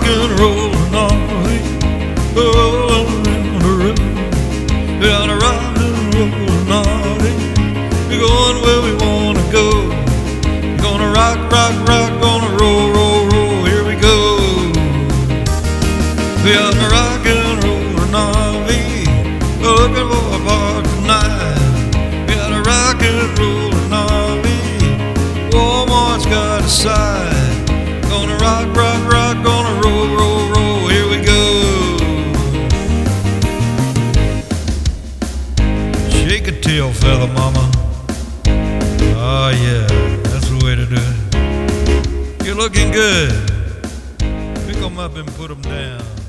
and rollin' RV, rolling down the road. Got a rock and rollin' RV, we're going where we wanna go. Gonna rock, rock, rock, gonna roll, roll, roll. Here we go. We got a rock and rollin' RV, looking for a park tonight. We got a rock and rollin' RV, Walmart's got a side. Gonna rock, rock, rock, gonna roll, roll, roll. Here we go. Shake a tail, fella mama. Oh yeah, that's the way to do it. You're looking good. Pick 'em up and put 'em down.